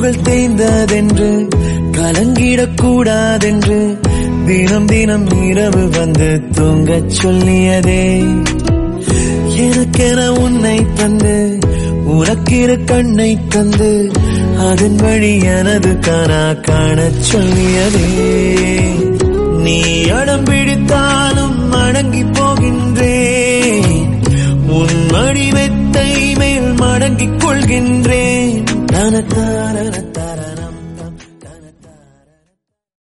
புகழ் தேய்ந்ததென்று கலங்கிடக் கூடாதென்று தினம் தினம் இரவு வந்து தூங்கச் சொல்லியதே. எனக்கென உன்னை தந்து உனக்கிரு கண்ணை தந்து அதன் வழி எனது காணா காணச் சொல்லியதே. நீ அடம் பிடித்தாலும் அடங்கி போகின்றேன், உன் மடி மெத்தை மேல் மடங்கிக் கொள்கின்றேன். தனத்தான